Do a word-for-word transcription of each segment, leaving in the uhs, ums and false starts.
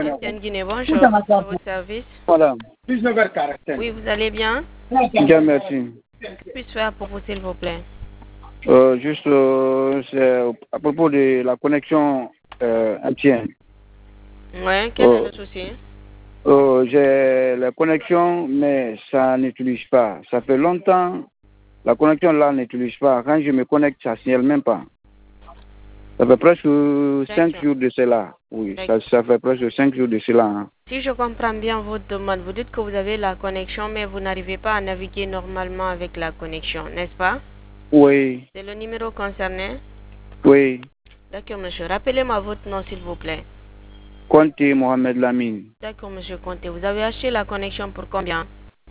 M T N Guinée, bonjour. À votre service. Voilà. Oui, vous allez bien? Bien, merci. Que puis-je faire pour vous, s'il vous plaît? Euh, juste euh, c'est à propos de la connexion euh, M T N. Oui, quel est Euh, le souci? euh, J'ai la connexion, mais ça n'utilise pas. Ça fait longtemps, la connexion là n'utilise pas. Quand je me connecte, ça ne signale même pas. Ça fait presque cinq jours de cela. Oui, ça, ça fait presque cinq jours de cela. Hein. Si je comprends bien votre demande, vous dites que vous avez la connexion, mais vous n'arrivez pas à naviguer normalement avec la connexion, n'est-ce pas? Oui. C'est le numéro concerné? Oui. D'accord, monsieur. Rappelez-moi votre nom, s'il vous plaît. Conté Mohamed Lamine. D'accord, monsieur Conté. Vous avez acheté la connexion pour combien?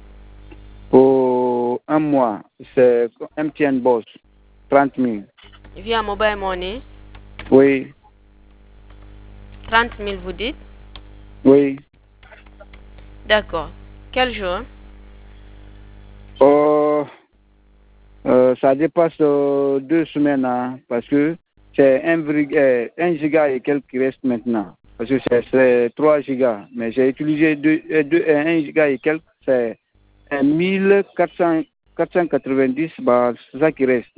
Pour un mois, c'est M T N Boss, trente mille. Via Mobile Money? Oui. trente mille, vous dites? Oui. D'accord. Quel jour? Oh, euh, ça dépasse euh, deux semaines, hein, parce que c'est un, euh, un giga et quelques qui reste maintenant. Parce que c'est trois gigas. Mais j'ai utilisé deux, euh, deux, euh, un giga et quelques, c'est mille quatre cents, quatre cent quatre-vingt-dix, bah, c'est ça qui reste.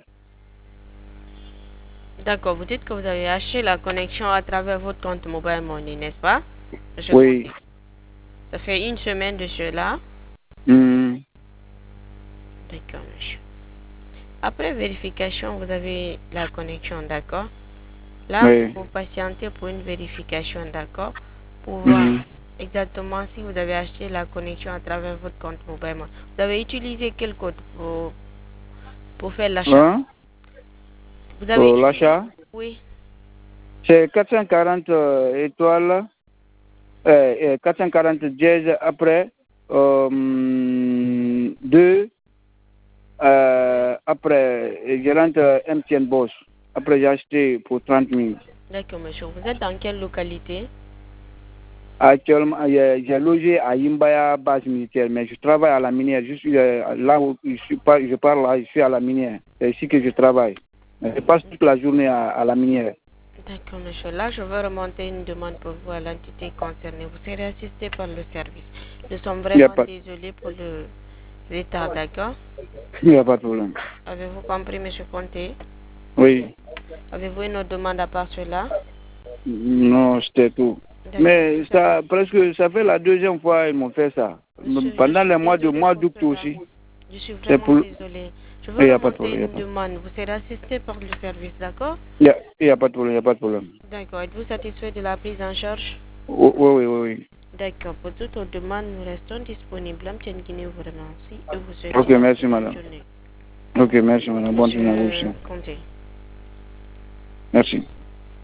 D'accord, vous dites que vous avez acheté la connexion à travers votre compte Mobile Money, n'est-ce pas? Je Oui. compte. Ça fait une semaine de cela. Mmh. D'accord, monsieur. Après vérification, vous avez la connexion, d'accord? Là, Oui. vous patientez pour une vérification, d'accord? Pour voir Mmh. exactement si vous avez acheté la connexion à travers votre compte Mobile Money. Vous avez utilisé quel code pour, pour faire l'achat? Hein? Vous avez Pour utilisé... l'achat? Oui. C'est quatre cent quarante euh, étoiles, euh, quatre cent quarante dièse après euh, deux, euh, après je rentre M T N Boss. Après j'ai acheté pour trente mille. D'accord, monsieur. Vous êtes dans quelle localité? Actuellement, j'ai logé à Imbaya, base militaire, mais je travaille à la minière. Je suis euh, là où je, suis pas, je parle là, je suis à la minière. C'est ici que je travaille. Je passe toute la journée à, à la minière. D'accord, monsieur. Là, je vais remonter une demande pour vous à l'entité concernée. Vous serez assisté par le service. Nous sommes vraiment pas... désolés pour le retard, d'accord? Il n'y a pas de problème. Avez-vous compris, monsieur Conté? Oui. Avez-vous une autre demande à part cela? Non, c'était tout. Mais ça, presque, ça fait la deuxième fois qu'ils m'ont fait ça. Monsieur, Pendant les mois de mois d'août aussi. Je suis C'est vraiment pour... désolée. Je Il n'y veux a pas de remonter problème. une demande. Vous serez assisté par le service, d'accord? Il n'y a, a pas de problème, il n'y a pas de problème. D'accord. Êtes-vous satisfait de la prise en charge? Oui, oui, oui. oui. D'accord. Pour toute autre demande, nous restons disponibles. M T N Guinée vous remercie et vous souhaite Ok, merci madame. journée. Ok, merci madame. Bonne journée à vous aussi. Comptez. Merci.